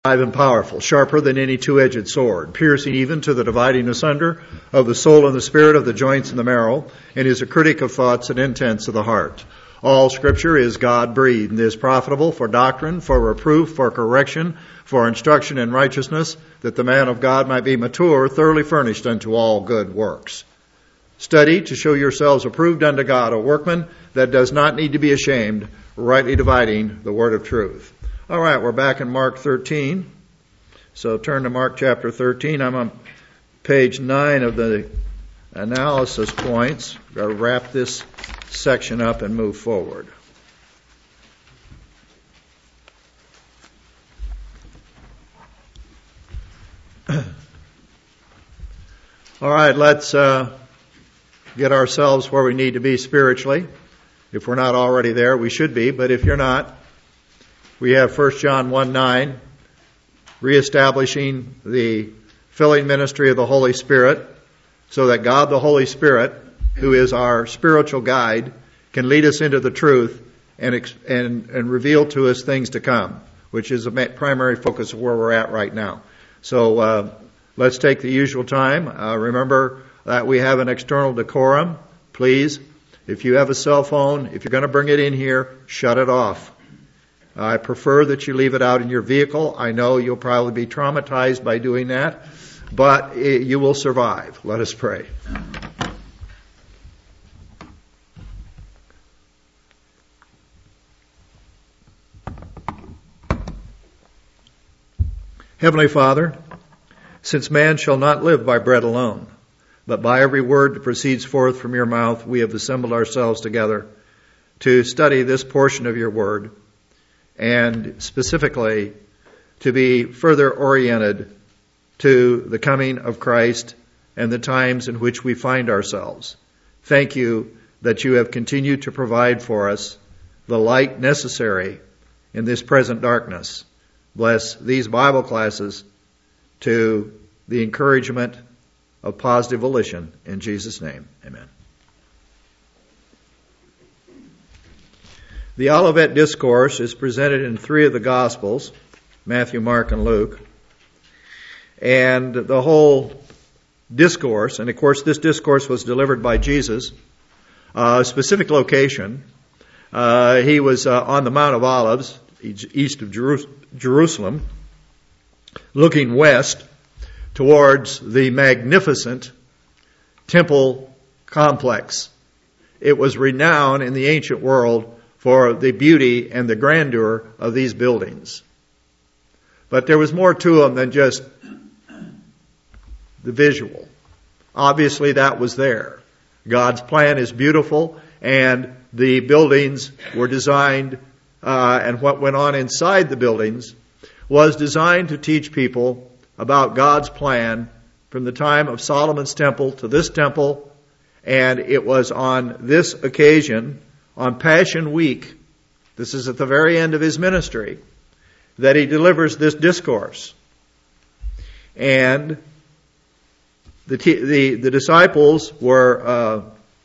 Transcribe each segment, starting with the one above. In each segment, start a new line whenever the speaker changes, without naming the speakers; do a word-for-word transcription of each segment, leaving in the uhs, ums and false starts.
alive and powerful, sharper than any two-edged sword, piercing even to the dividing asunder of the soul and the spirit, of the joints and the marrow, and is a critic of thoughts and intents of the heart. All Scripture is God-breathed and is profitable for doctrine, for reproof, for correction, for instruction in righteousness, that the man of God might be mature, thoroughly furnished unto all good works. Study to show yourselves approved unto God, a workman that does not need to be ashamed, rightly dividing the word of truth. All right, we're back in Mark thirteen. So turn to Mark chapter thirteen. I'm on page nine of the analysis points. We've got to wrap this section up and move forward. All right, let's uh, get ourselves where we need to be spiritually. If we're not already there, we should be, but if you're not, we have First John one nine, reestablishing the filling ministry of the Holy Spirit, so that God the Holy Spirit, who is our spiritual guide, can lead us into the truth and and, and reveal to us things to come, which is the primary focus of where we're at right now. So uh, let's take the usual time. Uh, remember that we have an external decorum. Please, if you have a cell phone, if you're going to bring it in here, shut it off. I prefer that you leave it out in your vehicle. I know you'll probably be traumatized by doing that, but you will survive. Let us pray. Heavenly Father, since man shall not live by bread alone, but by every word that proceeds forth from your mouth, we have assembled ourselves together to study this portion of your word, and specifically to be further oriented to the coming of Christ and the times in which we find ourselves. Thank you that you have continued to provide for us the light necessary in this present darkness. Bless these Bible classes to the encouragement of positive volition. In Jesus' name, amen. The Olivet Discourse is presented in three of the Gospels, Matthew, Mark, and Luke. And the whole discourse, and of course this discourse was delivered by Jesus, uh, a specific location. Uh, he was uh, on the Mount of Olives, east of Jeru- Jerusalem, looking west towards the magnificent temple complex. It was renowned in the ancient world for the beauty and the grandeur of these buildings. But there was more to them than just the visual. Obviously that was there. God's plan is beautiful, and the buildings were designed, uh, and what went on inside the buildings was designed to teach people about God's plan from the time of Solomon's temple to this temple. And it was on this occasion, on Passion Week, this is at the very end of his ministry, that he delivers this discourse. And the the, the disciples were, uh,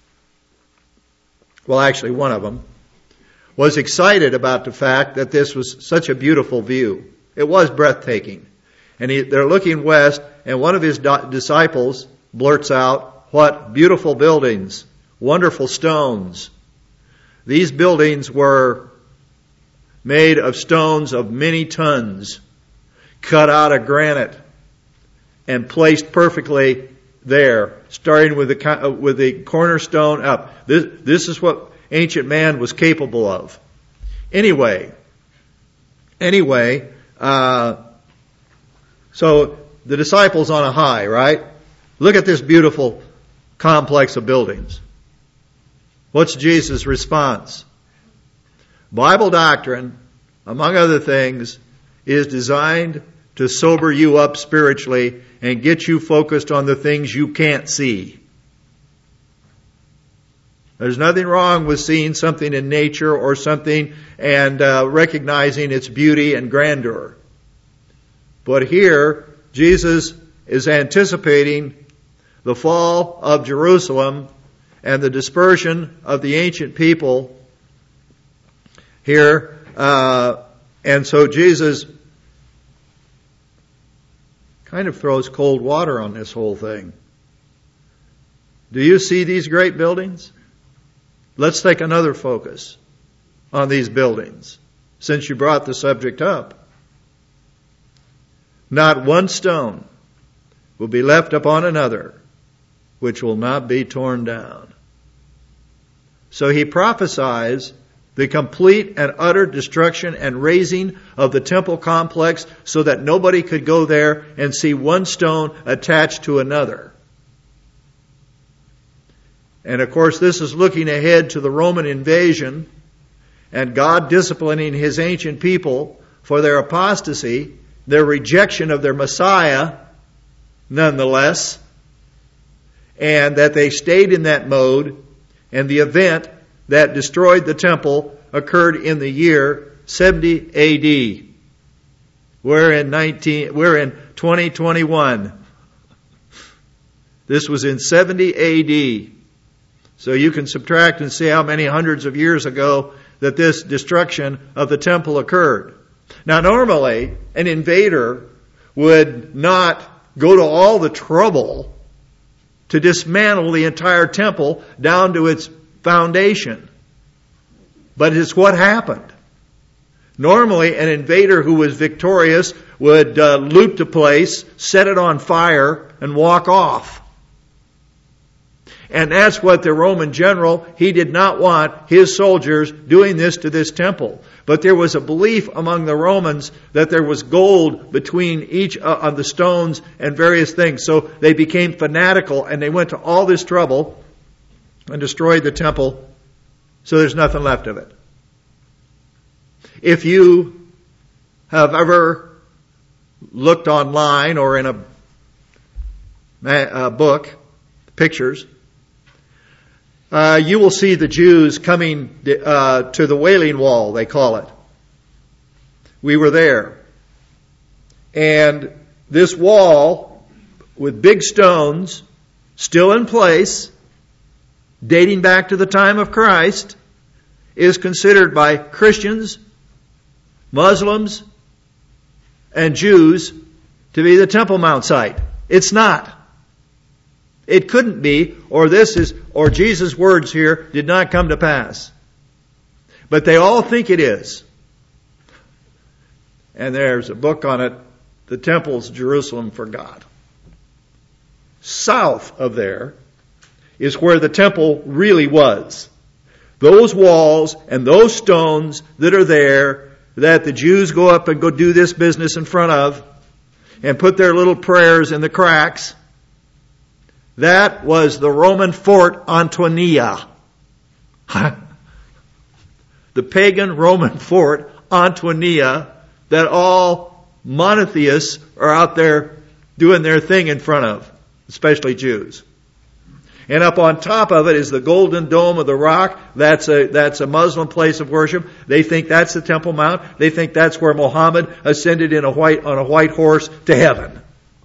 well actually one of them, was excited about the fact that this was such a beautiful view. It was breathtaking. And he, they're looking west, and one of his do- disciples blurts out, "What beautiful buildings, wonderful stones." These buildings were made of stones of many tons, cut out of granite, and placed perfectly there, starting with the with the cornerstone up. This, this is what ancient man was capable of. Anyway, anyway, uh, so the disciples on a high, right? Look at this beautiful complex of buildings. What's Jesus' response? Bible doctrine, among other things, is designed to sober you up spiritually and get you focused on the things you can't see. There's nothing wrong with seeing something in nature or something and uh, recognizing its beauty and grandeur. But here, Jesus is anticipating the fall of Jerusalem and the dispersion of the ancient people here. Uh, and so Jesus kind of throws cold water on this whole thing. Do you see these great buildings? Let's take another focus on these buildings, since you brought the subject up. Not one stone will be left upon another, which will not be torn down. So he prophesies the complete and utter destruction and razing of the temple complex so that nobody could go there and see one stone attached to another. And of course, this is looking ahead to the Roman invasion and God disciplining His ancient people for their apostasy, their rejection of their Messiah, nonetheless, and that they stayed in that mode, and the event that destroyed the temple occurred in the year seventy A D. We're in nineteen, we're in twenty twenty-one. This was in seventy A D. So you can subtract and see how many hundreds of years ago that this destruction of the temple occurred. Now normally, an invader would not go to all the trouble to dismantle the entire temple down to its foundation. But it's what happened. Normally, an invader who was victorious would uh, loot the place, set it on fire, and walk off. And that's what the Roman general, he did not want his soldiers doing this to this temple. But there was a belief among the Romans that there was gold between each uh, of the stones and various things. So they became fanatical and they went to all this trouble and destroyed the temple. So there's nothing left of it. If you have ever looked online or in a, a book, pictures, Uh, you will see the Jews coming uh, to the Wailing Wall, they call it. We were there. And this wall, with big stones, still in place, dating back to the time of Christ, is considered by Christians, Muslims, and Jews to be the Temple Mount site. It's not. It couldn't be, or this is, or Jesus' words here did not come to pass. But they all think it is. And there's a book on it, The Temple's Jerusalem for God. South of there is where the temple really was. Those walls and those stones that are there that the Jews go up and go do this business in front of and put their little prayers in the cracks. That was the Roman fort Antonia. The pagan Roman fort Antonia that all monotheists are out there doing their thing in front of, especially Jews. And up on top of it is the Golden Dome of the Rock. That's a, that's a Muslim place of worship. They think that's the Temple Mount. They think that's where Muhammad ascended in a white, on a white horse to heaven.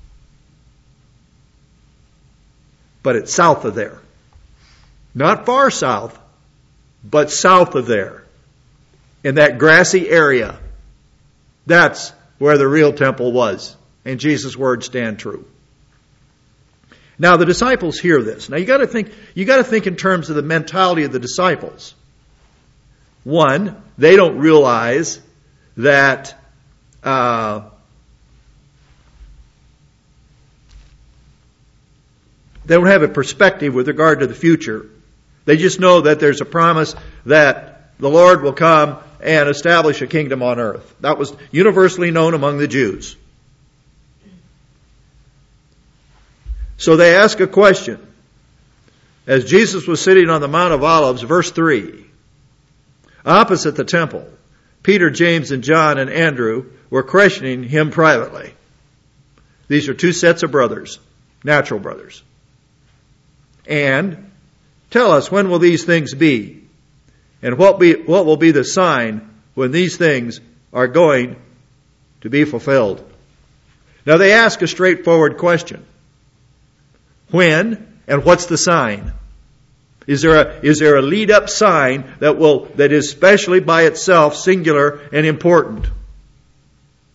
But it's south of there. Not far south, but south of there. In that grassy area. That's where the real temple was. And Jesus' words stand true. Now the disciples hear this. Now you gotta think, you gotta think in terms of the mentality of the disciples. One, they don't realize that, uh, they don't have a perspective with regard to the future. They just know that there's a promise that the Lord will come and establish a kingdom on earth. That was universally known among the Jews. So they ask a question. As Jesus was sitting on the Mount of Olives, verse three, opposite the temple, Peter, James, and John and Andrew were questioning him privately. These are two sets of brothers, natural brothers. And tell us, when will these things be? And what be, what will be the sign when these things are going to be fulfilled? Now they ask a straightforward question. When and what's the sign? Is there a, is there a lead up sign that will, that is specially by itself singular and important?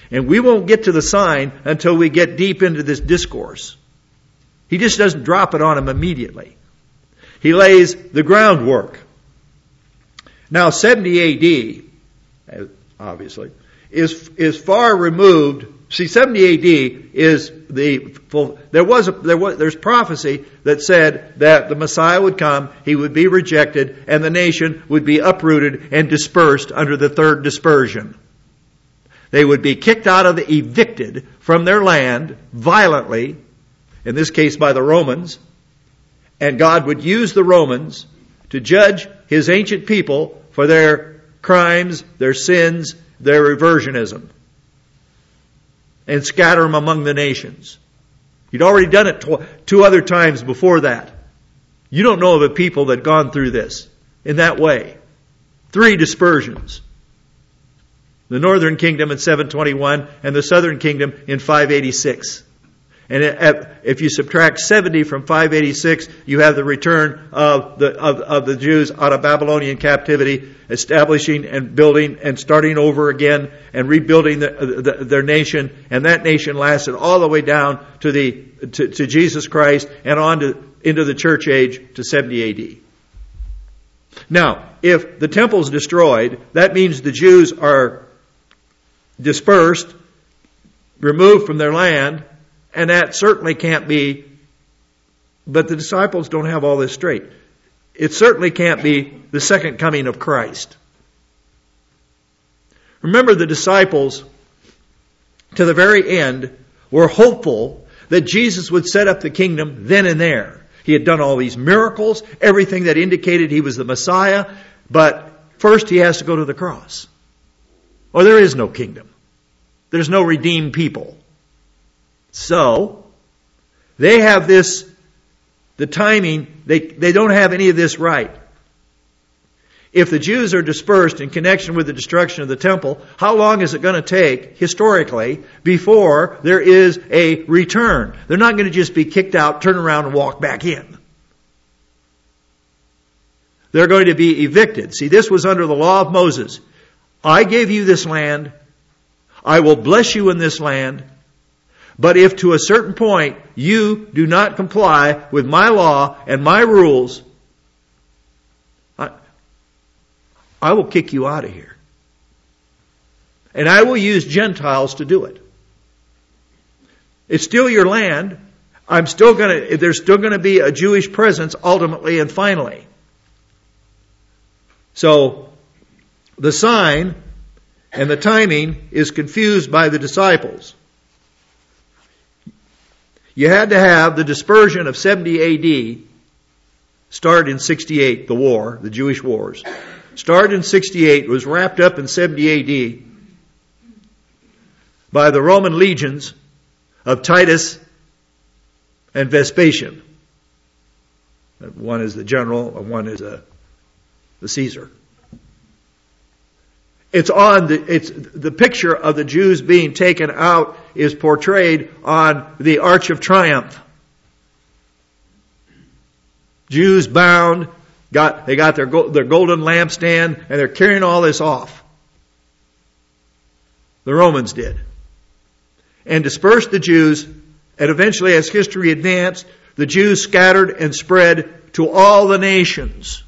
And we won't get to the sign until we get deep into this discourse. He just doesn't drop it on them immediately. He lays the groundwork. Now, seventy A D, obviously, is is far removed. See, seventy A D is the full. There was a, there was there's prophecy that said that the Messiah would come, he would be rejected, and the nation would be uprooted and dispersed under the third dispersion. They would be kicked out of the, evicted from their land violently, in this case by the Romans, and God would use the Romans to judge His ancient people for their crimes, their sins, their reversionism, and scatter them among the nations. He'd already done it tw- two other times before that. You don't know of a people that gone through this in that way. Three dispersions. The northern kingdom in seven twenty-one and the southern kingdom in five eighty-six. And if you subtract seventy from five eighty-six, you have the return of the of, of the Jews out of Babylonian captivity, establishing and building and starting over again and rebuilding the, the, their nation. And that nation lasted all the way down to the to, to Jesus Christ and on to into the church age to seventy A D. Now, if the temple's destroyed, that means the Jews are dispersed, removed from their land. And that certainly can't be, but the disciples don't have all this straight. It certainly can't be the second coming of Christ. Remember, the disciples, to the very end, were hopeful that Jesus would set up the kingdom then and there. He had done all these miracles, everything that indicated He was the Messiah, but first He has to go to the cross. Or there is no kingdom. There's no redeemed people. So, they have this, the timing, they, they don't have any of this right. If the Jews are dispersed in connection with the destruction of the temple, how long is it going to take, historically, before there is a return? They're not going to just be kicked out, turn around, and walk back in. They're going to be evicted. See, this was under the law of Moses. I gave you this land. I will bless you in this land. But if to a certain point you do not comply with my law and my rules, I, I will kick you out of here. And I will use Gentiles to do it. It's still your land. I'm still going to, there's still going to be a Jewish presence ultimately and finally. So, the sign and the timing is confused by the disciples. You had to have the dispersion of seventy A D start in sixty-eight, the war, the Jewish wars. Started in sixty-eight, was wrapped up in seventy A D by the Roman legions of Titus and Vespasian. One is the general and one is a, the Caesar. It's on the, it's, the picture of the Jews being taken out is portrayed on the Arch of Triumph. Jews bound, got, they got their, their golden lampstand, and they're carrying all this off. The Romans did. And dispersed the Jews, and eventually as history advanced, the Jews scattered and spread to all the nations.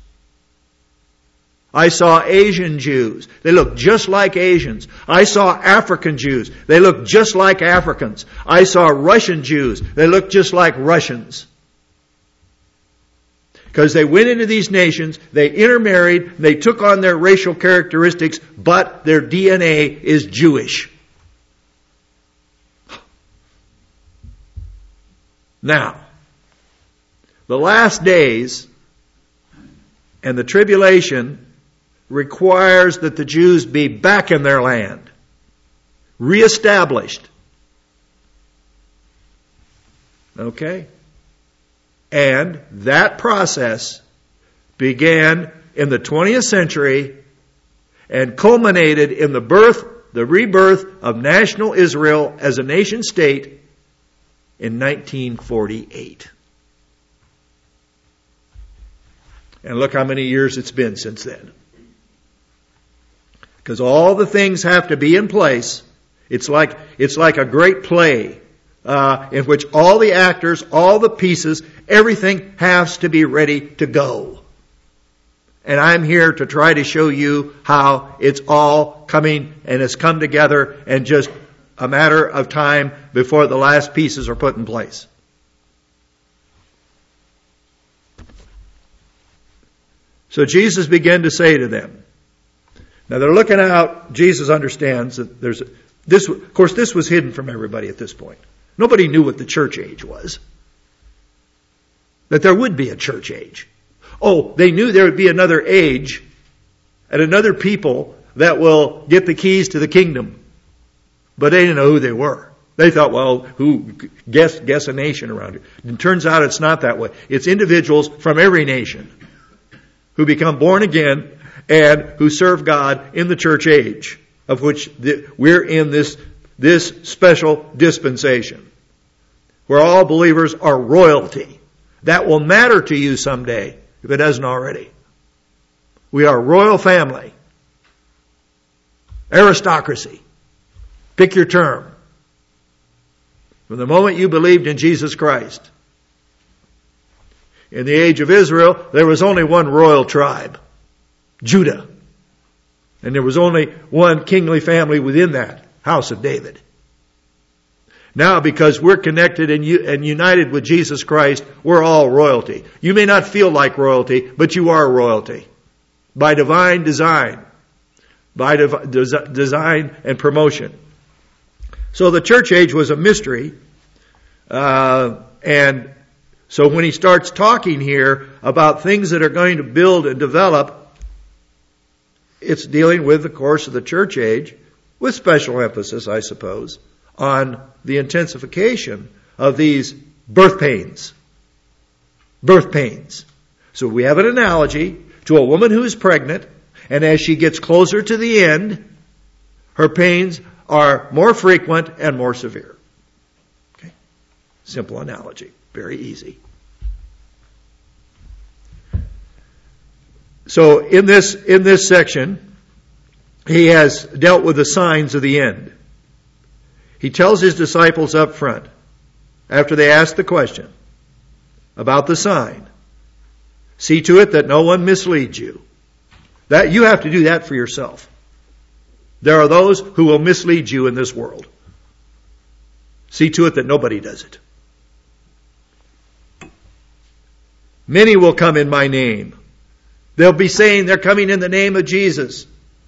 I saw Asian Jews. They looked just like Asians. I saw African Jews. They looked just like Africans. I saw Russian Jews. They looked just like Russians. Because they went into these nations, they intermarried, they took on their racial characteristics, but their D N A is Jewish. Now, the last days and the tribulation requires that the Jews be back in their land, reestablished. Okay? And that process began in the twentieth century and culminated in the birth, the rebirth of national Israel as a nation state in nineteen forty-eight. And look how many years it's been since then. Because all the things have to be in place It's like, it's like a great play, uh, in which all the actors, all the pieces, everything has to be ready to go. And I'm here to try to show you how it's all coming and has come together and just a matter of time before the last pieces are put in place. So Jesus began to say to them. Now they're looking out. Jesus understands that there's a, this. Of course, this was hidden from everybody at this point. Nobody knew what the church age was. That there would be a church age. Oh, they knew there would be another age and another people that will get the keys to the kingdom. But they didn't know who they were. They thought, well, who, guess, guess a nation around here. And it turns out it's not that way. It's individuals from every nation who become born again and who serve God in the church age, of which the, we're in this, this special dispensation, where all believers are royalty. That will matter to you someday, if it doesn't already. We are a royal family. Aristocracy. Pick your term. From the moment you believed in Jesus Christ. In the age of Israel, there was only one royal tribe. Judah. And there was only one kingly family within that. House of David. Now, because we're connected and, u- and united with Jesus Christ, we're all royalty. You may not feel like royalty, but you are royalty. By divine design. By div- des- design and promotion. So the church age was a mystery. Uh, and so when he starts talking here about things that are going to build and develop, it's dealing with the course of the church age, with special emphasis, I suppose, on the intensification of these birth pains. Birth pains. So we have an analogy to a woman who is pregnant, and as she gets closer to the end, her pains are more frequent and more severe. Okay? Simple analogy. Very easy. So in this, in this section, he has dealt with the signs of the end. He tells his disciples up front, after they ask the question about the sign, see to it that no one misleads you. That you have to do that for yourself. There are those who will mislead you in this world. See to it that nobody does it. Many will come in my name. They'll be saying they're coming in the name of Jesus.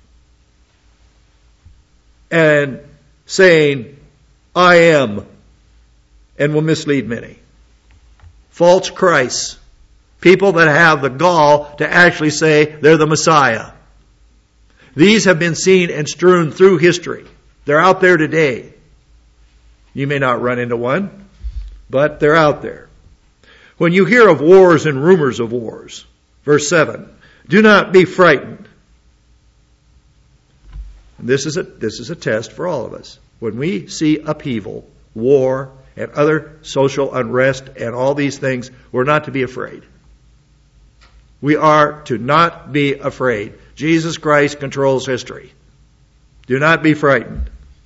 And saying, I am, and will mislead many. False Christs. People that have the gall to actually say they're the Messiah. These have been seen and strewn through history. They're out there today. You may not run into one, but they're out there. When you hear of wars and rumors of wars, verse seven, do not be frightened. This is a, this is a test for all of us. When we see upheaval, war, and other social unrest and all these things, we're not to be afraid. We are to not be afraid. Jesus Christ controls history. Do not be frightened.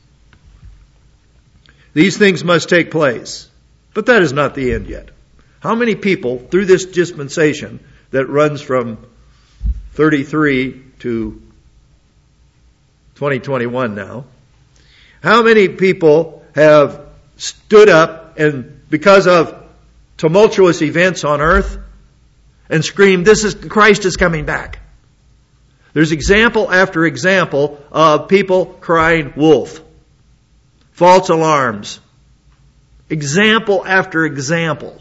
These things must take place. But that is not the end yet. How many people through this dispensation that runs from thirty-three to twenty twenty-one now, how many people have stood up and because of tumultuous events on earth and screamed, this is, Christ is coming back. There's example after example of people crying wolf. False alarms. Example after example.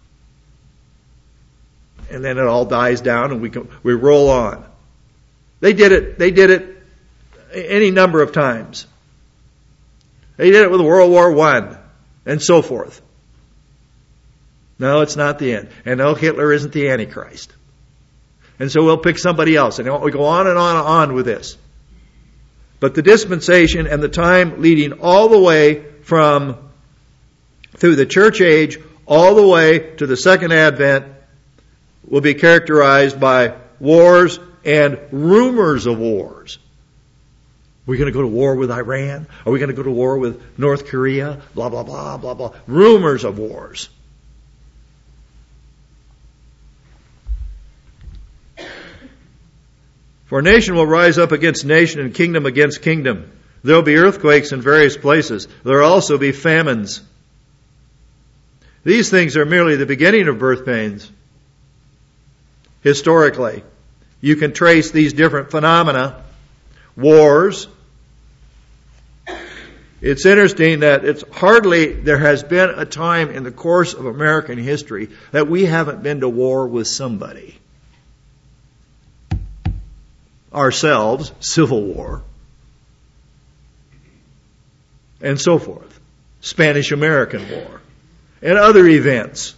And then it all dies down and we can, we roll on. They did it, they did it any number of times. They did it with World War One and so forth. No, it's not the end. And no, Hitler isn't the Antichrist. And so we'll pick somebody else. And we go on and on and on with this. But the dispensation and the time leading all the way from through the church age all the way to the second advent will be characterized by wars and rumors of wars. we going to go to war with Iran? Are we going to go to war with North Korea? Blah, blah, blah, blah, blah. Rumors of wars. For nation will rise up against nation and kingdom against kingdom. There will be earthquakes in various places. There will also be famines. These things are merely the beginning of birth pains. Historically, you can trace these different phenomena. Wars. It's interesting that it's hardly, there has been a time in the course of American history that we haven't been to war with somebody. Ourselves, Civil War, and so forth. Spanish-American War, and other events.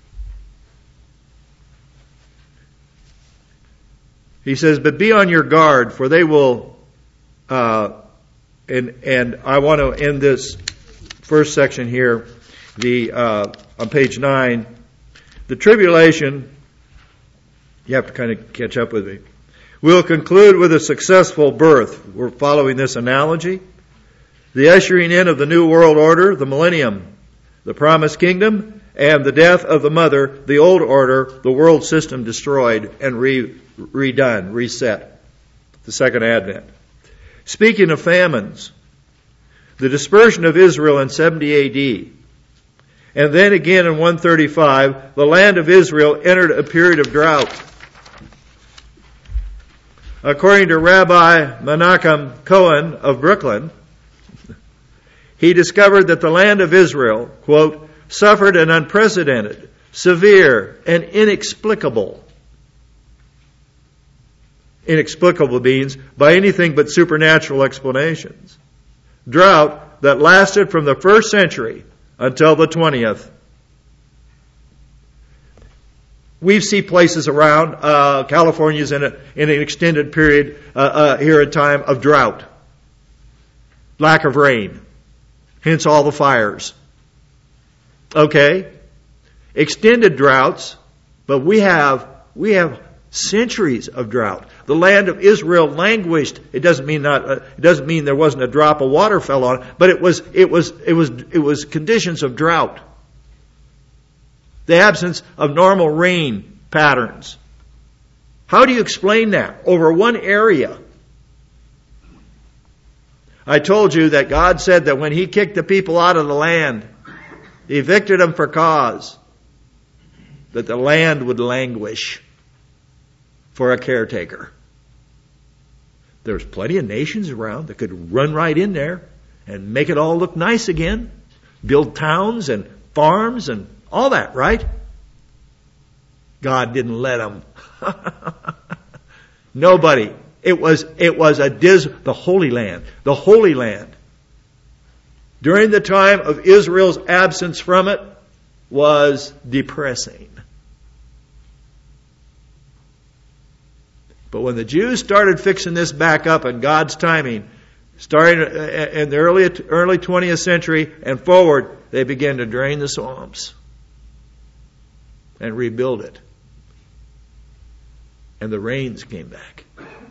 He says, but be on your guard, for they will, uh, and and I want to end this first section here, the uh, on page nine, the tribulation, you have to kind of catch up with me. We'll conclude with a successful birth. We're following this analogy. The ushering in of the new world order, the millennium, the promised kingdom, and the death of the mother, the old order, the world system destroyed and re, redone, reset. The second advent. Speaking of famines, the dispersion of Israel in seventy A D, and then again in one thirty-five, the land of Israel entered a period of drought. According to Rabbi Menachem Cohen of Brooklyn, he discovered that the land of Israel, quote, suffered an unprecedented, severe, and inexplicable, inexplicable means by anything but supernatural explanations, drought that lasted from the first century until the twentieth. We see places around, uh, California's in, a, in an extended period uh, uh, here, a time of drought. Lack of rain. Hence all the fires. Okay? Extended droughts, but we have, we have centuries of drought. The land of Israel languished. It doesn't mean not, uh, it doesn't mean there wasn't a drop of water fell on it, but it was, it was, it was, it was conditions of drought. The absence of normal rain patterns. How do you explain that over one area? I told you that God said that when He kicked the people out of the land, He evicted them for cause, that the land would languish for a caretaker. There's plenty of nations around that could run right in there and make it all look nice again. Build towns and farms and all that, right? God didn't let them. Nobody. It was, it was a dis, the Holy Land. The Holy Land. During the time of Israel's absence from it was depressing. But when the Jews started fixing this back up in God's timing, starting in the early, early twentieth century and forward, they began to drain the swamps and rebuild it. And the rains came back.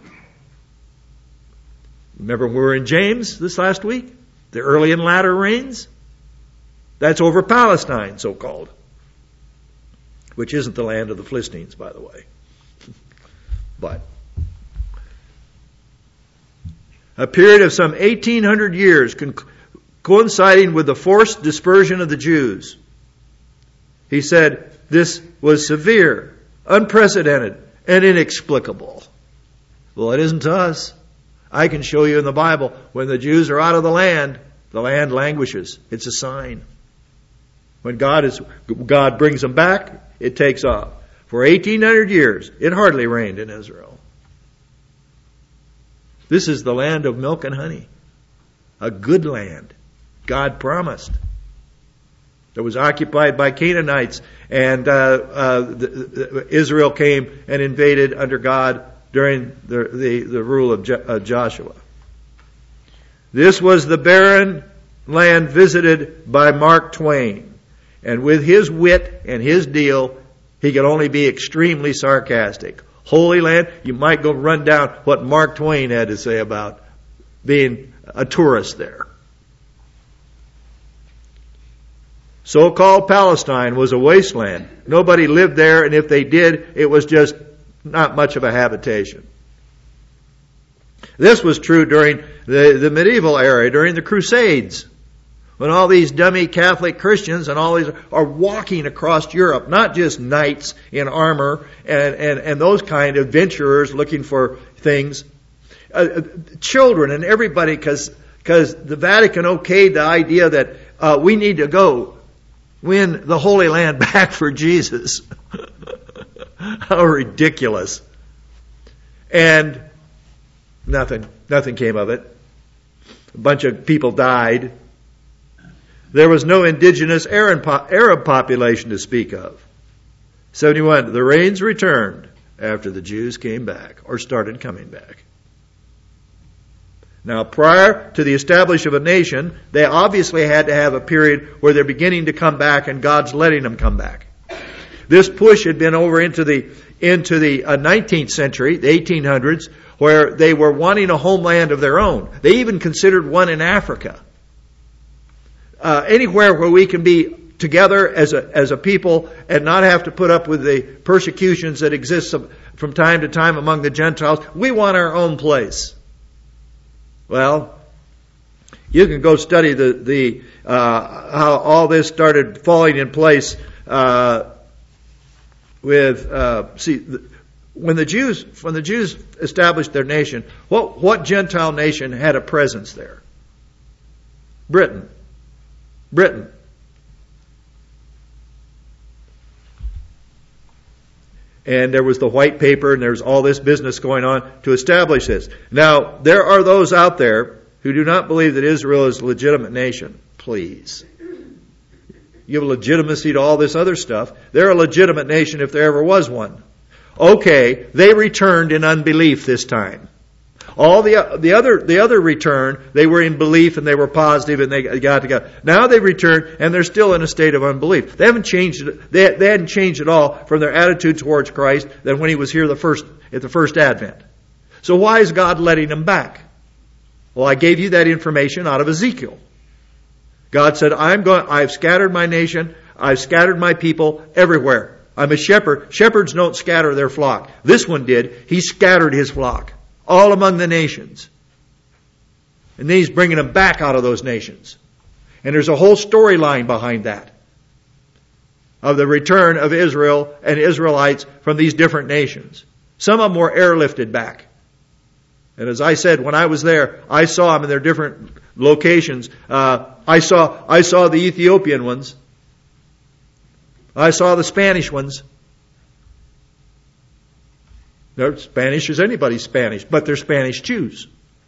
Remember when we were in James this last week? The early and latter rains? That's over Palestine, so-called. Which isn't the land of the Philistines, by the way. But a period of some eighteen hundred years con- coinciding with the forced dispersion of the Jews. He said this was severe, unprecedented, and inexplicable. Well, it isn't to us. I can show you in the Bible, when the Jews are out of the land, the land languishes. It's a sign. When God is, God brings them back, it takes off. For eighteen hundred years, it hardly rained in Israel. This is the land of milk and honey. A good land. God promised. That was occupied by Canaanites, and uh, uh, the, the, Israel came and invaded under God during the, the, the rule of Jo- uh, Joshua. This was the barren land visited by Mark Twain. And with his wit and his deal, he could only be extremely sarcastic. Holy Land, you might go run down what Mark Twain had to say about being a tourist there. So-called Palestine was a wasteland. Nobody lived there, and if they did, it was just not much of a habitation. This was true during the, the medieval era, during the Crusades, when all these dummy Catholic Christians and all these are walking across Europe, not just knights in armor and, and, and those kind of adventurers looking for things. Uh, children and everybody, because because the Vatican okayed the idea that uh, we need to go win the Holy Land back for Jesus. How ridiculous. And nothing, nothing came of it. A bunch of people died. There was no indigenous Arab population to speak of. seventy-one, the rains returned after the Jews came back, or started coming back. Now, prior to the establishment of a nation, they obviously had to have a period where they're beginning to come back and God's letting them come back. This push had been over into the into the uh, nineteenth century, the eighteen hundreds, where they were wanting a homeland of their own. They even considered one in Africa. Uh, anywhere where we can be together as a as a people and not have to put up with the persecutions that exist from time to time among the Gentiles. We want our own place. Well, you can go study the the uh, how all this started falling in place uh, with uh, see the, when the Jews when the Jews established their nation. What what Gentile nation had a presence there? Britain. Britain. And there was the white paper, and there's all this business going on to establish this. Now, there are those out there who do not believe that Israel is a legitimate nation. Please. Give legitimacy to all this other stuff. They're a legitimate nation if there ever was one. Okay, they returned in unbelief this time. All the the other the other return, they were in belief and they were positive and they got together. Now they returned and they're still in a state of unbelief. They haven't changed it. They, they hadn't changed at all from their attitude towards Christ than when He was here the first at the first advent. So why is God letting them back? Well, I gave you that information out of Ezekiel. God said, "I'm going. I've scattered my nation. I've scattered my people everywhere. I'm a shepherd. Shepherds don't scatter their flock. This one did. He scattered his flock all among the nations. And then He's bringing them back out of those nations. And there's a whole storyline behind that of the return of Israel and Israelites from these different nations. Some of them were airlifted back. And as I said, when I was there, I saw them in their different locations. Uh, I saw I saw the Ethiopian ones. I saw the Spanish ones. They're Spanish as anybody's Spanish, but they're Spanish Jews.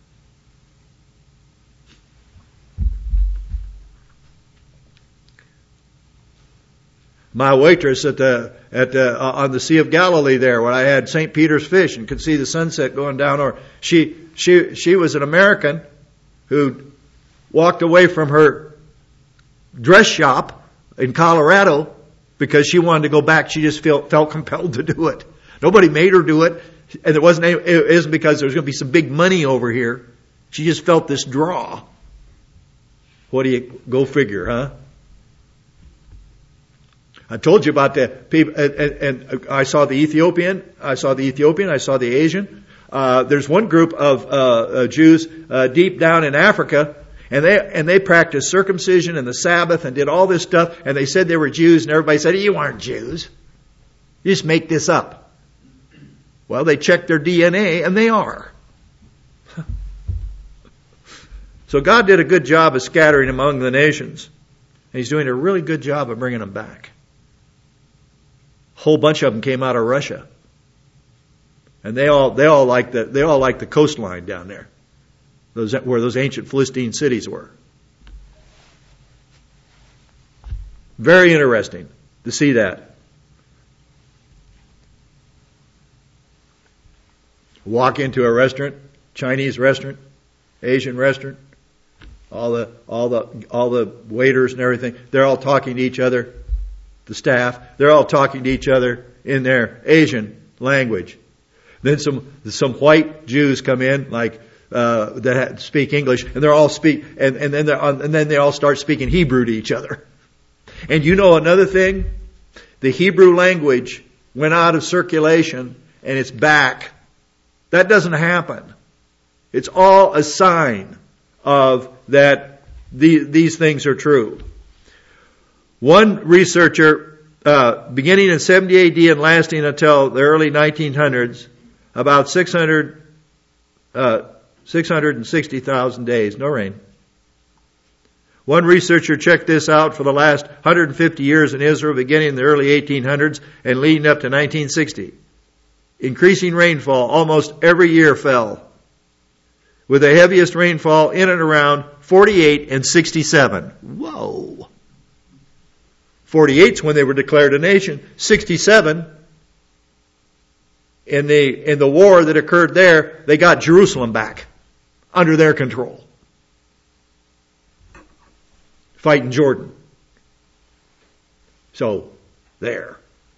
My waitress at the at the, uh, on the Sea of Galilee there, when I had Saint Peter's fish and could see the sunset going down, or she she she was an American who walked away from her dress shop in Colorado because she wanted to go back. She just felt felt compelled to do it. Nobody made her do it, and it wasn't. It isn't because there was going to be some big money over here. She just felt this draw. What do you go figure, huh? I told you about the people, and, and, and I saw the Ethiopian. I saw the Ethiopian. I saw the Asian. Uh, there's one group of uh, uh, Jews uh, deep down in Africa, and they and they practiced circumcision and the Sabbath and did all this stuff. And they said they were Jews, and everybody said, "You aren't Jews. You just make this up." Well, they checked their D N A, and they are. So God did a good job of scattering among the nations. And He's doing a really good job of bringing them back. A whole bunch of them came out of Russia. And they all they all like the they all like the coastline down there. Those where those ancient Philistine cities were. Very interesting to see that. Walk into a restaurant, Chinese restaurant, Asian restaurant, all the all the all the waiters and everything, they're all talking to each other. The staff, they're all talking to each other in their Asian language. Then some some white Jews come in, like uh, that speak English, and they're all speak, and, and then they're on, and then they all start speaking Hebrew to each other. And you know another thing? The Hebrew language went out of circulation and it's back. That doesn't happen. It's all a sign of that the, these things are true. One researcher, uh, beginning in seventy A D and lasting until the early nineteen hundreds, about six hundred, uh, six hundred sixty thousand days, no rain. One researcher checked this out for the last one hundred fifty years in Israel, beginning in the early eighteen hundreds and leading up to nineteen sixty. Increasing rainfall almost every year fell, with the heaviest rainfall in and around forty-eight and sixty-seven. Whoa! forty-eight's when they were declared a nation. sixty-seven, in the in the war that occurred there, they got Jerusalem back under their control. Fighting Jordan. So, there.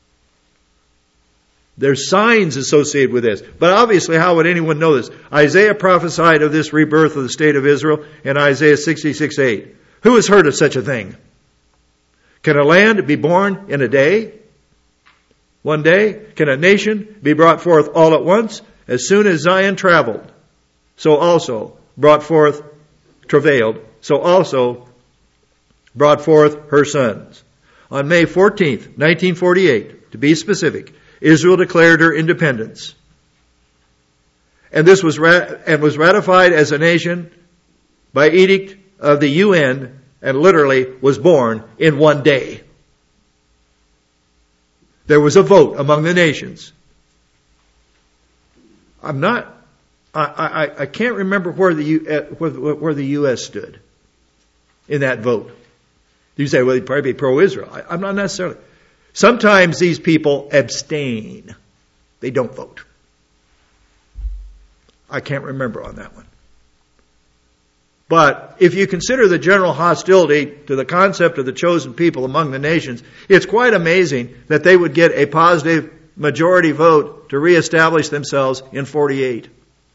There's signs associated with this. But obviously, how would anyone know this? Isaiah prophesied of this rebirth of the state of Israel in Isaiah sixty-six eight. Who has heard of such a thing? Can a land be born in a day? One day? Can a nation be brought forth all at once? As soon as Zion traveled, so also brought forth, travailed, so also brought forth her sons. On May fourteenth, nineteen forty-eight, to be specific, Israel declared her independence. And this was rat- and was ratified as a nation by edict of the U N, and literally was born in one day. There was a vote among the nations. I'm not, I, I, I can't remember where the, U, uh, where, where the U S stood in that vote. You say, well, he'd probably be pro-Israel. I, I'm not necessarily. Sometimes these people abstain. They don't vote. I can't remember on that one. But if you consider the general hostility to the concept of the chosen people among the nations, it's quite amazing that they would get a positive majority vote to reestablish themselves in forty-eight.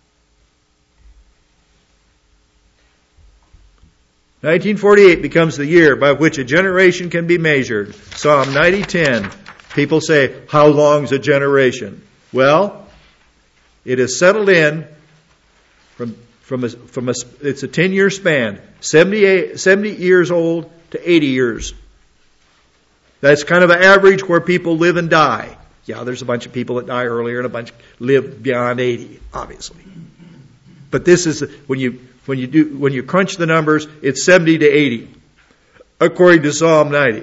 nineteen forty-eight becomes the year by which a generation can be measured. Psalm ninety ten. People say, how long's a generation? Well, it is settled in from from a, from a it's a ten-year span, seventy, seventy years old to eighty years. That's kind of an average where people live and die. Yeah, there's a bunch of people that die earlier and a bunch live beyond eighty, obviously. But this is when you When you do, when you crunch the numbers, it's seventy to eighty, according to Psalm ninety.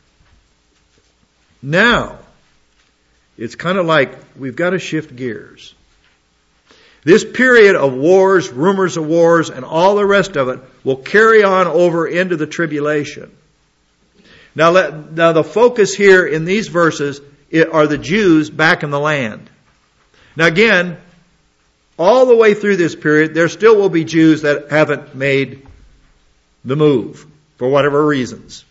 Now, it's kind of like we've got to shift gears. This period of wars, rumors of wars, and all the rest of it will carry on over into the tribulation. Now, let, now the focus here in these verses are the Jews back in the land. Now again, all the way through this period, there still will be Jews that haven't made the move for whatever reasons.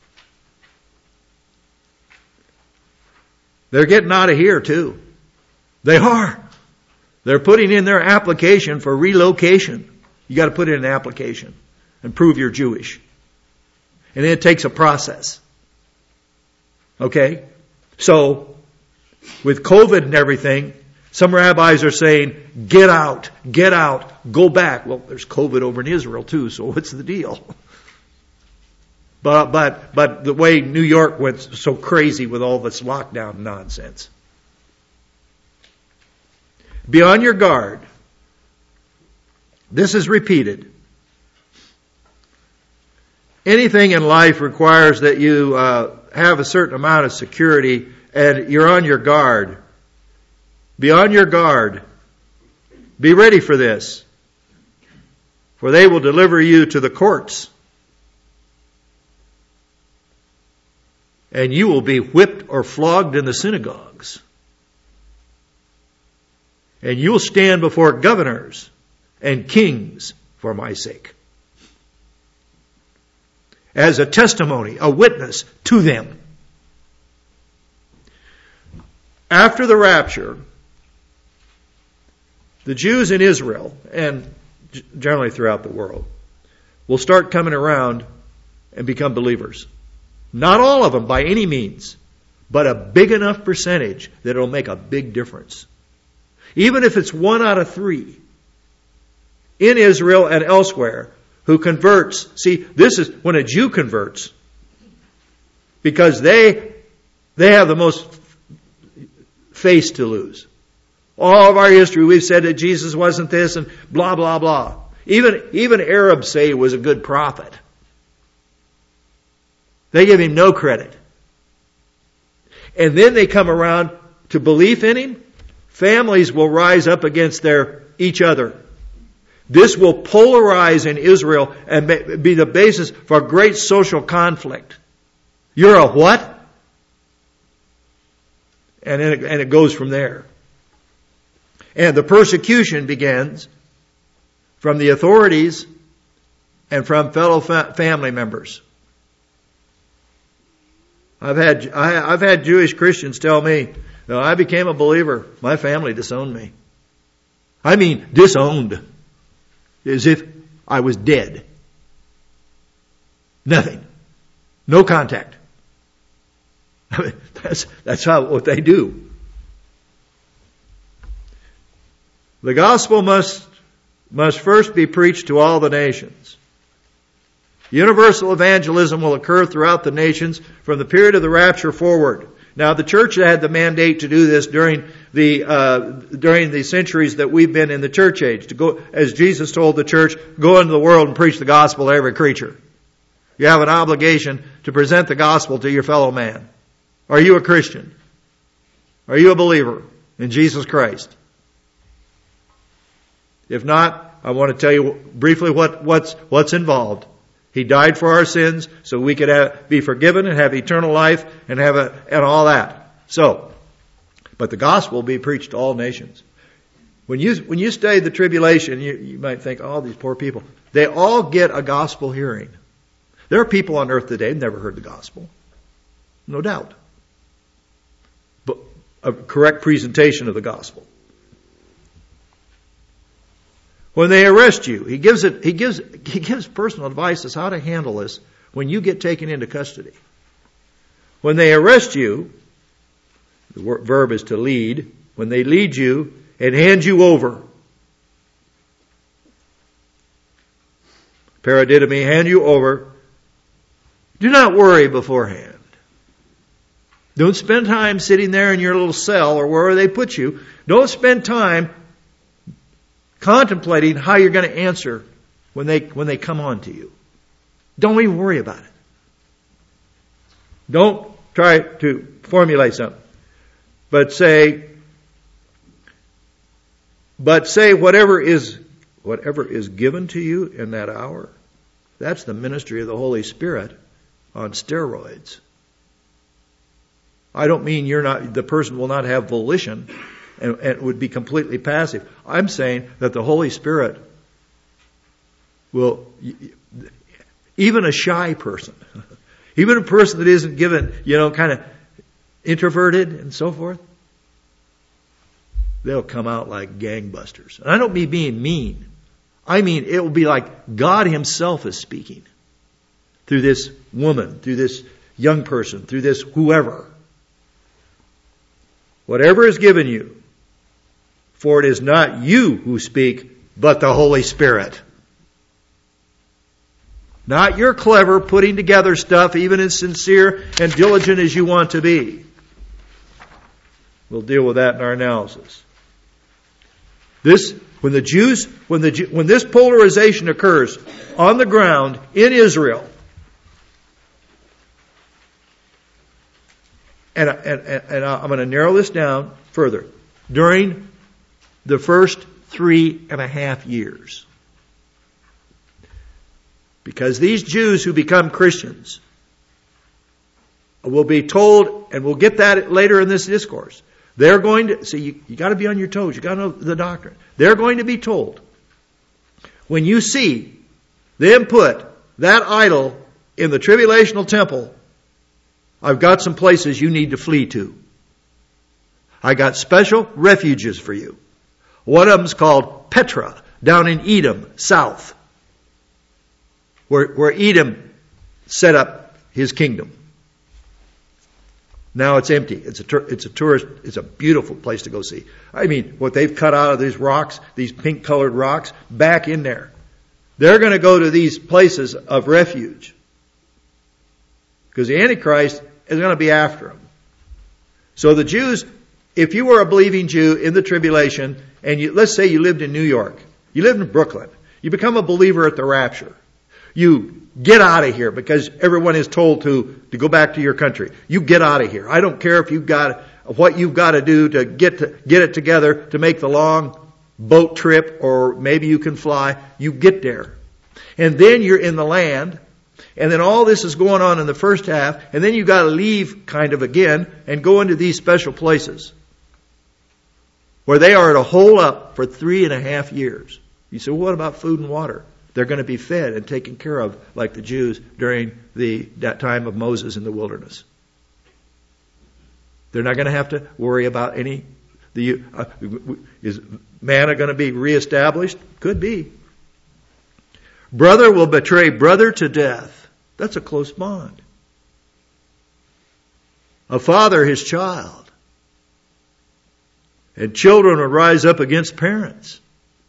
They're getting out of here too. They are. They're putting in their application for relocation. You got to put in an application and prove you're Jewish. And then it takes a process. Okay? So, with COVID and everything, some rabbis are saying, get out, get out, go back. Well, there's COVID over in Israel too, so what's the deal? But, but, but the way New York went so crazy with all this lockdown nonsense. Be on your guard. This is repeated. Anything in life requires that you uh, have a certain amount of security, and you're on your guard. Be on your guard. Be ready for this. For they will deliver you to the courts. And you will be whipped or flogged in the synagogues. And you will stand before governors and kings for my sake, as a testimony, a witness to them. After the rapture, the Jews in Israel, and generally throughout the world, will start coming around and become believers. Not all of them by any means, but a big enough percentage that it'll make a big difference. Even if it's one out of three in Israel and elsewhere who converts. See, this is when a Jew converts, because they they have the most face to lose. All of our history, we've said that Jesus wasn't this and blah, blah, blah. Even, even Arabs say he was a good prophet. They give him no credit. And then they come around to belief in him. Families will rise up against their each other. This will polarize in Israel and be the basis for a great social conflict. You're a what? And then it, and it goes from there. And the persecution begins from the authorities and from fellow fa- family members. I've had I, I've had Jewish Christians tell me, no, I became a believer. My family disowned me. I mean, disowned. As if I was dead. Nothing. No contact. I mean, that's, that's how, what they do. The gospel must, must first be preached to all the nations. Universal evangelism will occur throughout the nations from the period of the rapture forward. Now, the church had the mandate to do this during the uh, during the centuries that we've been in the church age. To go, as Jesus told the church, go into the world and preach the gospel to every creature. You have an obligation to present the gospel to your fellow man. Are you a Christian? Are you a believer in Jesus Christ? If not, I want to tell you briefly what, what's what's involved. He died for our sins so we could have, be forgiven and have eternal life and have a, and all that. So, but the gospel will be preached to all nations. When you, when you study the tribulation, you, you might think, oh, these poor people. They all get a gospel hearing. There are people on earth today who've never heard the gospel. No doubt. But a correct presentation of the gospel. When they arrest you, he gives it, he gives, he gives personal advice as how to handle this when you get taken into custody. When they arrest you, the verb is to lead. When they lead you and hand you over. Paradidomi, hand you over. Do not worry beforehand. Don't spend time sitting there in your little cell or wherever they put you. Don't spend time contemplating how you're going to answer when they when they come on to you. Don't even worry about it. Don't try to formulate something. But say, but say whatever is whatever is given to you in that hour. That's the ministry of the Holy Spirit on steroids. I don't mean you're not the person will not have volition and, and would be completely passive. I'm saying that the Holy Spirit will, even a shy person, even a person that isn't given, you know, kind of introverted and so forth, they'll come out like gangbusters. And I don't mean being mean. I mean it will be like God Himself is speaking through this woman, through this young person, through this whoever. Whatever is given you, for it is not you who speak, but the Holy Spirit. Not your clever putting together stuff, even as sincere and diligent as you want to be. We'll deal with that in our analysis. This, when the Jews, when the when this polarization occurs on the ground in Israel, and and and I'm going to narrow this down further, during the first three and a half years. Because these Jews who become Christians will be told, and we'll get that later in this discourse, they're going to, see, you, you got to be on your toes, you got to know the doctrine. They're going to be told, when you see them put that idol in the tribulational temple, I've got some places you need to flee to. I got special refuges for you. One of them's called Petra. down in Edom, south, where, where Edom set up his kingdom. Now it's empty. It's a, tur- it's a tourist, it's a beautiful place to go see. I mean, what they've cut out of these rocks, these pink colored rocks, back in there. They're going to go to these places of refuge. Because the Antichrist is going to be after them. So the Jews, if you were a believing Jew in the tribulation, and you, let's say you lived in New York, you lived in Brooklyn, you become a believer at the rapture. You get out of here because everyone is told to, to go back to your country. You get out of here. I don't care if you've got what you've got to do to get to, get it together to make the long boat trip, or maybe you can fly. You get there. And then you're in the land, and then all this is going on in the first half, and then you got to leave kind of again and go into these special places where they are to hole up for three and a half years. You say, well, what about food and water? They're going to be fed and taken care of like the Jews during the that time of Moses in the wilderness. They're not going to have to worry about any. The uh, is manna going to be reestablished? Could be. Brother will betray brother to death. That's a close bond. A father his child. And children will rise up against parents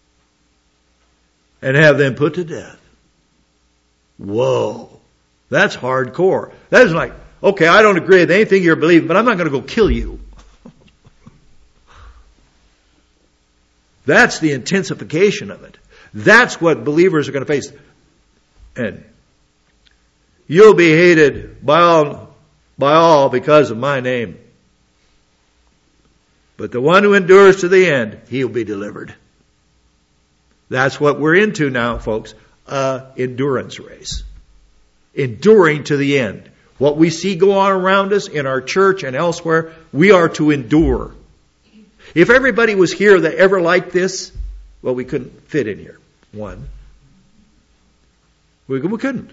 and have them put to death. Whoa. That's hardcore. That is like, okay, I don't agree with anything you're believing, but I'm not going to go kill you. That's the intensification of it. That's what believers are going to face. And you'll be hated by all, by all because of my name. But the one who endures to the end, he'll be delivered. That's what we're into now, folks. Uh, endurance race. Enduring to the end. What we see go on around us in our church and elsewhere, we are to endure. If everybody was here that ever liked this, well, we couldn't fit in here. One. We, we couldn't.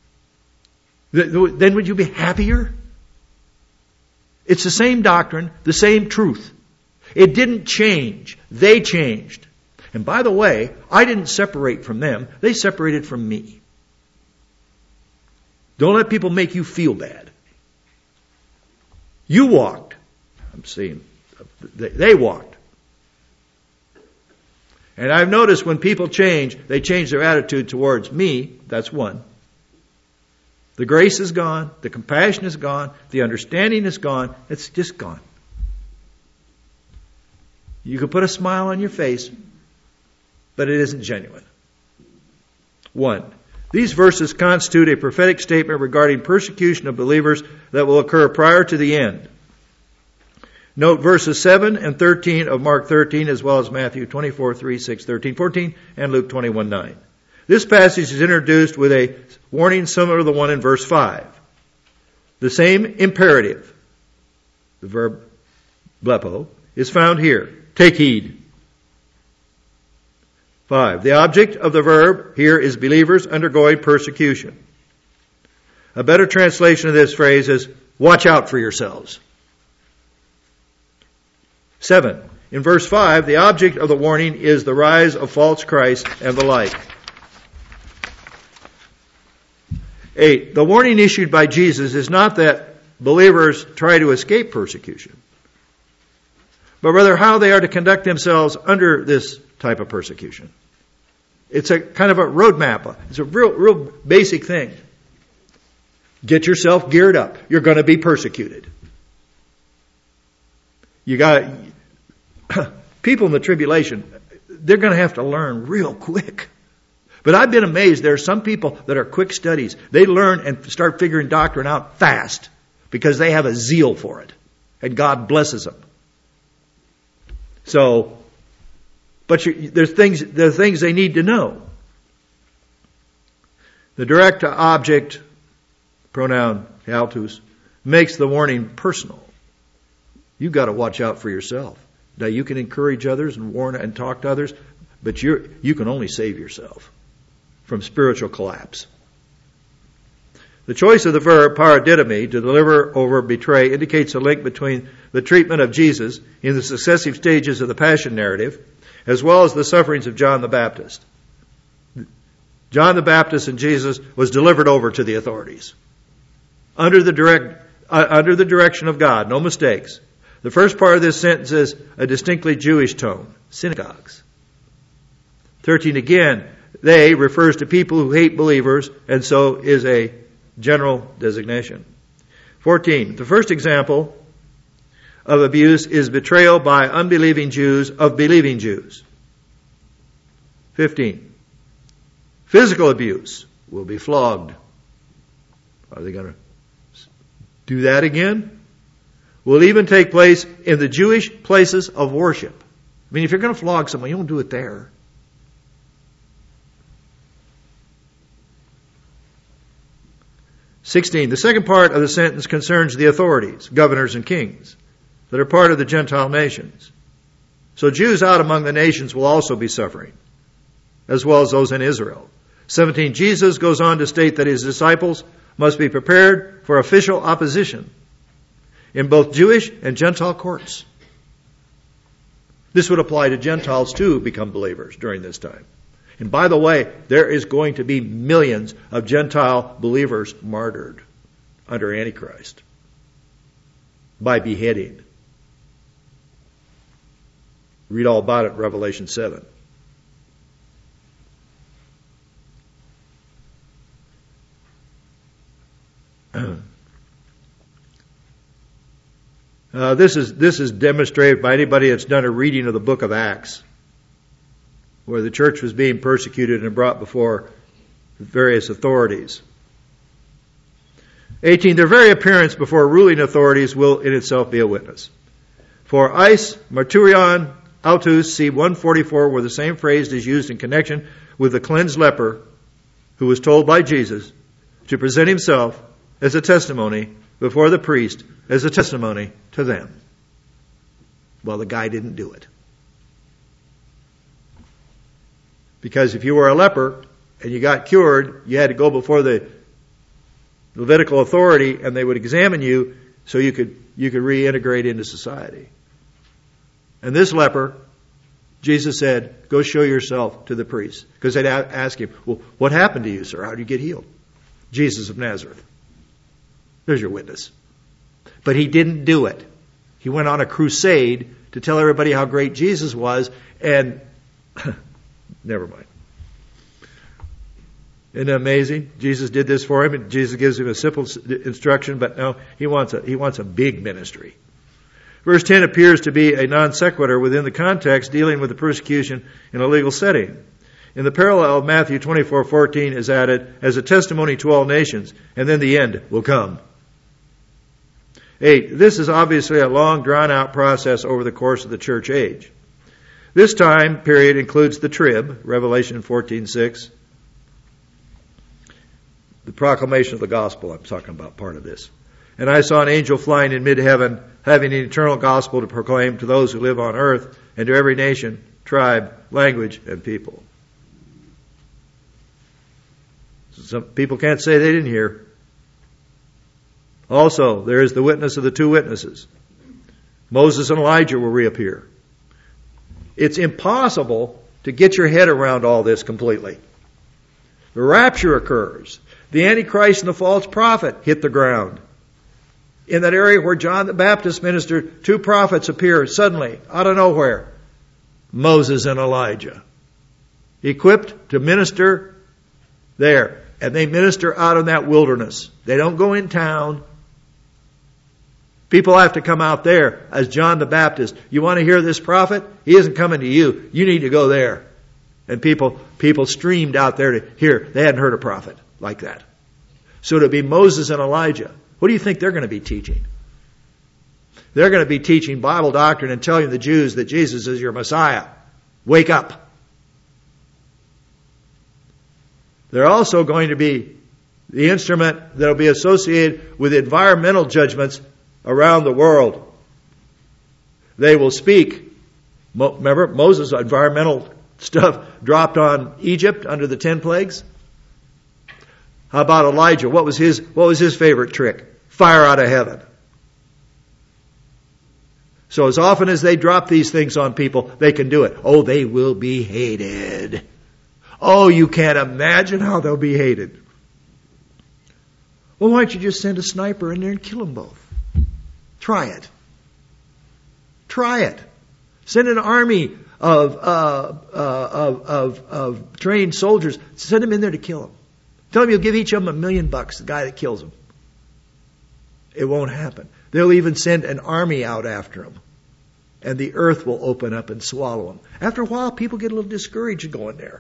Then would you be happier? It's the same doctrine, the same truth. It didn't change. They changed. And by the way, I didn't separate from them. They separated from me. Don't let people make you feel bad. You walked. I'm seeing. They walked. And I've noticed when people change, they change their attitude towards me. That's one. The grace is gone. The compassion is gone. The understanding is gone. It's just gone. You can put a smile on your face, but it isn't genuine. One, these verses constitute a prophetic statement regarding persecution of believers that will occur prior to the end. Note verses seven and thirteen of Mark thirteen, as well as Matthew twenty-four, three, six, thirteen, fourteen, and Luke twenty-one, nine. This passage is introduced with a warning similar to the one in verse five. The same imperative, the verb blepo, is found here. Take heed. Five. The object of the verb here is believers undergoing persecution. A better translation of this phrase is, watch out for yourselves. Seven. In verse five, the object of the warning is the rise of false Christ and the like. Eight. The warning issued by Jesus is not that believers try to escape persecution, but rather how they are to conduct themselves under this type of persecution. It's a kind of a roadmap. It's a real, real basic thing. Get yourself geared up. You're going to be persecuted. You got people in the tribulation. They're going to have to learn real quick. But I've been amazed. There are some people that are quick studies. They learn and start figuring doctrine out fast because they have a zeal for it, and God blesses them. So, but you, there's things there are things they need to know. The direct object pronoun altus makes the warning personal. You've got to watch out for yourself. Now you can encourage others and warn and talk to others, but you you can only save yourself from spiritual collapse. The choice of the verb paradidomi, to deliver over, betray, indicates a link between the treatment of Jesus in the successive stages of the Passion narrative as well as the sufferings of John the Baptist. John the Baptist and Jesus was delivered over to the authorities under the direct uh, under the direction of God, no mistakes. The first part of this sentence is a distinctly Jewish tone, synagogues. thirteen again, they refers to people who hate believers, and so is a general designation. fourteen, the first example of abuse is betrayal by unbelieving Jews of believing Jews. fifteen, physical abuse will be flogged. Are they going to do that again? Will even take place in the Jewish places of worship. I mean, if you're going to flog someone, you don't do it there. sixteen. The second part of the sentence concerns the authorities, governors and kings, that are part of the Gentile nations. So Jews out among the nations will also be suffering, as well as those in Israel. seventeen. Jesus goes on to state that his disciples must be prepared for official opposition in both Jewish and Gentile courts. This would apply to Gentiles too who become believers during this time. And by the way, there is going to be millions of Gentile believers martyred under Antichrist by beheading. Read all about it in Revelation seven. Uh, this is this is demonstrated by anybody that's done a reading of the book of Acts, where the church was being persecuted and brought before various authorities. eighteen. Their very appearance before ruling authorities will in itself be a witness. For eis marturion autus, see one forty-four, where the same phrase is used in connection with the cleansed leper who was told by Jesus to present himself as a testimony before the priest, as a testimony to them. Well, the guy didn't do it. Because if you were a leper and you got cured, you had to go before the Levitical authority and they would examine you so you could you could reintegrate into society. And this leper, Jesus said, go show yourself to the priest. Because they'd ask him, well, what happened to you, sir? How did you get healed? Jesus of Nazareth. There's your witness. But he didn't do it. He went on a crusade to tell everybody how great Jesus was, and never mind. Isn't it amazing? Jesus did this for him, and Jesus gives him a simple instruction, but no, he wants a, he wants a big ministry. Verse ten appears to be a non sequitur within the context dealing with the persecution in a legal setting. In the parallel, Matthew twenty-four fourteen is added as a testimony to all nations, and then the end will come. Eight, this is obviously a long, drawn-out process over the course of the church age. This time period includes the trib, Revelation fourteen six. The proclamation of the gospel, I'm talking about part of this. And I saw an angel flying in mid-heaven, having an eternal gospel to proclaim to those who live on earth, and to every nation, tribe, language, and people. Some people can't say they didn't hear. Also, there is the witness of the two witnesses. Moses and Elijah will reappear. It's impossible to get your head around all this completely. The rapture occurs. The Antichrist and the false prophet hit the ground. In that area where John the Baptist ministered, two prophets appear suddenly, out of nowhere. Moses and Elijah. Equipped to minister there. And they minister out in that wilderness. They don't go in town. People have to come out there as John the Baptist. You want to hear this prophet? He isn't coming to you. You need to go there. And people, people streamed out there to hear. They hadn't heard a prophet like that. So to be Moses and Elijah, what do you think they're going to be teaching? They're going to be teaching Bible doctrine and telling the Jews that Jesus is your Messiah. Wake up. They're also going to be the instrument that will be associated with environmental judgments around the world. They will speak. Remember, Moses' environmental stuff dropped on Egypt under the ten plagues. How about Elijah? What was his, what was his favorite trick? Fire out of heaven. So as often as they drop these things on people, they can do it. Oh, they will be hated. Oh, you can't imagine how they'll be hated. Well, why don't you just send a sniper in there and kill them both? Try it. Try it. Send an army of, uh, uh, of, of, of trained soldiers. Send them in there to kill them. Tell them you'll give each of them a million bucks, the guy that kills them. It won't happen. They'll even send an army out after them. And the earth will open up and swallow them. After a while, people get a little discouraged going there.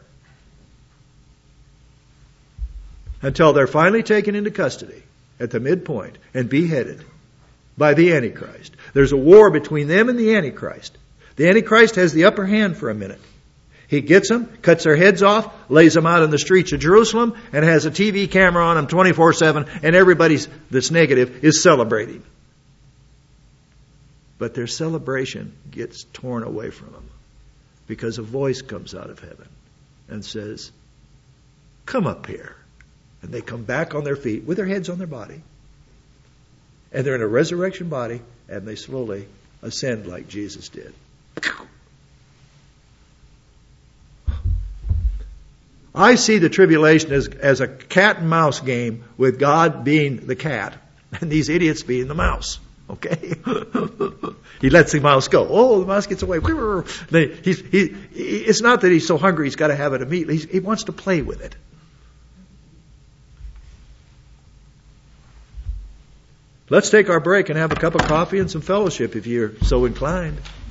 Until they're finally taken into custody at the midpoint and beheaded by the Antichrist. There's a war between them and the Antichrist. The Antichrist has the upper hand for a minute. He gets them, cuts their heads off, lays them out in the streets of Jerusalem, and has a T V camera on them twenty-four seven, and everybody that's negative is celebrating. But their celebration gets torn away from them because a voice comes out of heaven and says, come up here. And they come back on their feet with their heads on their body. And they're in a resurrection body, and they slowly ascend like Jesus did. I see the tribulation as, as a cat and mouse game, with God being the cat and these idiots being the mouse. Okay? He lets the mouse go. Oh, the mouse gets away. He's, he, it's not that he's so hungry he's got to have it immediately. He's, he wants to play with it. Let's take our break and have a cup of coffee and some fellowship if you're so inclined.